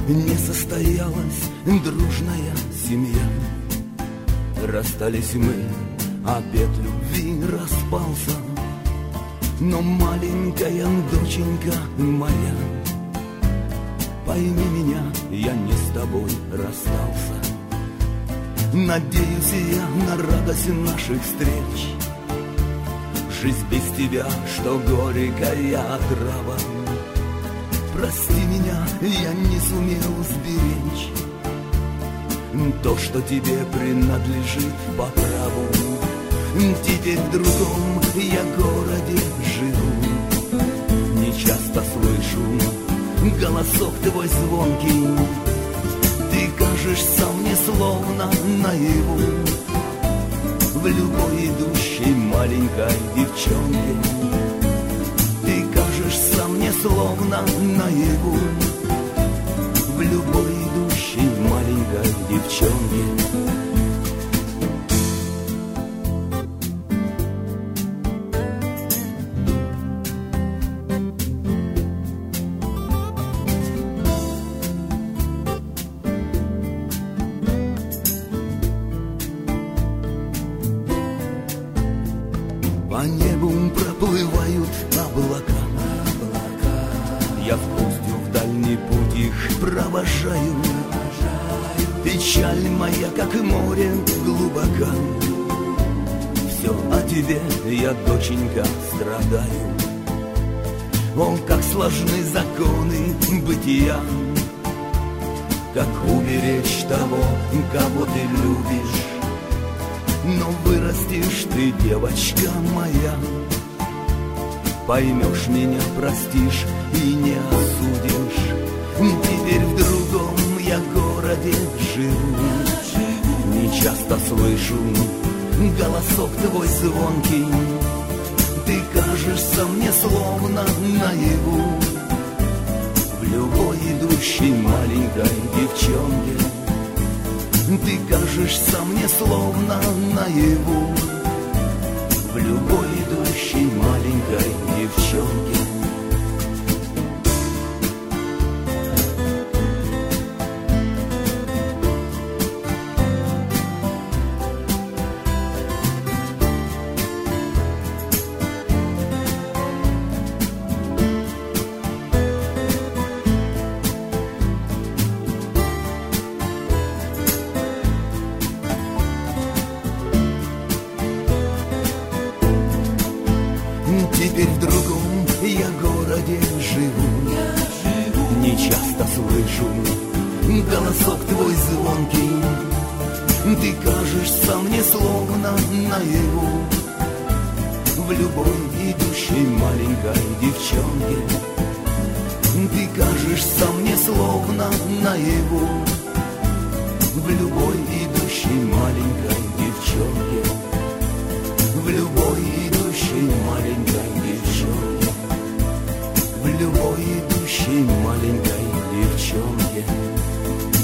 не состоялась дружная семья. Расстались мы, обет любви распался, но маленькая доченька моя, пойми меня, я не с тобой расстался. Надеюсь я на радость наших встреч. Жизнь без тебя, что горькая отрава. Прости меня, я не сумел сберечь то, что тебе принадлежит по праву. Теперь в другом я городе живу. Не часто слышу голосок твой звонкий. Ты кажешься мне словно наяву в любой идущей маленькой девчонке. Ты кажешься мне словно наяву в любой идущей маленькой девчонке. По небу проплывают облака. Я в пустью в дальний путь их провожаю. Печаль моя, как море, глубока. Все о тебе я, доченька, страдаю. О, как сложны законы бытия, как уберечь того, кого ты любишь. Но вырастешь ты, девочка моя, поймешь меня, простишь и не осудишь. Теперь в другом я городе живу. Не часто слышу голосок твой звонкий. Ты кажешься мне словно наяву в любой идущей маленькой девчонке. Ты кажешься мне словно наяву в любой идущей маленькой девчонке. Теперь в другом я городе живу. Не часто слышу голосок твой звонкий. Ты кажешься мне словно наяву в любой идущей маленькой девчонке. Ты кажешься мне словно наяву в любой идущей маленькой девчонке. В любой идущей маленькой девчонке. В любой идущей маленькой девчонке.